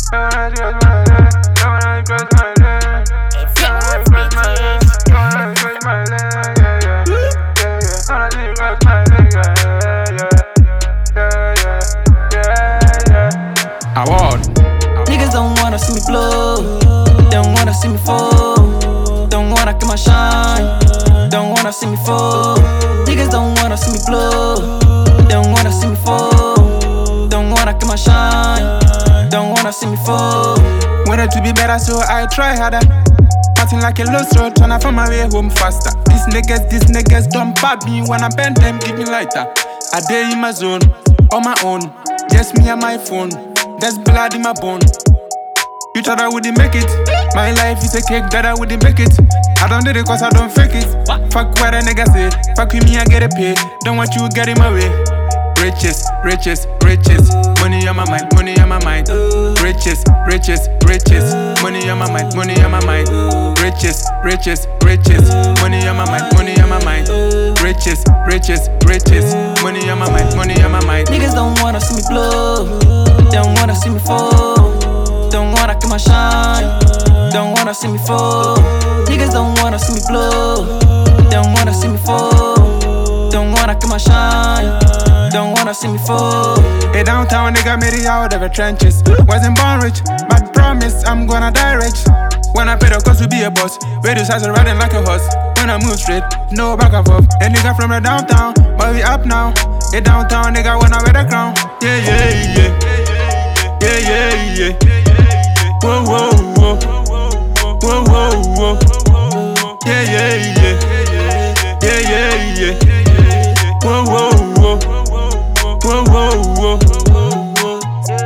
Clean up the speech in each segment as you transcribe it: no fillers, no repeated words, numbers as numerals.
Award. Niggas don't wanna see me blow, don't wanna see me fall, don't wanna get my shine, don't wanna see me fall. Niggas don't wanna see me blow, don't wanna see me fall, don't wanna get my shine, don't wanna see me fall. Wanted to be better, so I try harder. Parting like a lost road, tryna find my way home faster. These niggas don't pop me when I bend them, give me lighter. I day in my zone, on my own, just me and my phone. There's blood in my bone. You thought I wouldn't make it. My life is a cake that I wouldn't bake it. I don't do it cause I don't fake it. Fuck what a nigga say. Fuck with me, I get a pay. Don't want you to get in my way. Riches, riches, riches. Money on my mind, money on my mind. Riches, riches, riches. Money on my mind, money on my mind. Riches, riches, riches. Money on my mind, money on my mind. Riches, riches, riches. Money on my mind, money on my mind. Niggas don't wanna see me blow, don't wanna see me fall, don't wanna get my shine, don't wanna see me fall. Niggas don't wanna see me blow, don't wanna see me fall, don't wanna get my shine, don't wanna see me fall. Hey, downtown nigga made it out of the trenches. Wasn't born rich, but promise I'm gonna die rich. When I pay the cost to be a boss, radio sides are riding like a horse. When I move straight, no back and forth. A nigga from the downtown, but we up now. A downtown nigga wanna wear the crown. Yeah, yeah, yeah. Yeah, yeah, yeah. Whoa, whoa, whoa. Whoa, whoa, whoa. Yeah, yeah, yeah. Yeah, yeah, yeah. Whoa, whoa, whoa. Whoa, whoa, whoa.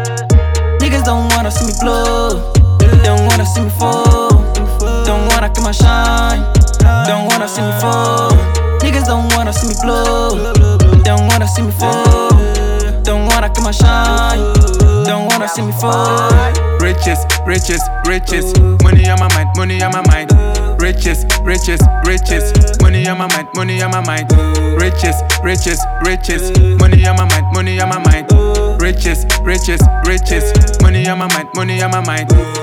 Niggas don't wanna see me blow, don't wanna see me fall, don't wanna get my shine, don't wanna see me fall. Niggas don't wanna see me blow, don't wanna see me fall, don't wanna get my shine, don't wanna see me fall. Riches, riches, riches. Money on my mind, money on my mind. Riches, riches, riches. Money on my mind, money on my mind. Riches, riches, riches. Money on my mind, money on my mind. Riches, riches, riches. Money on my mind, money on my mind.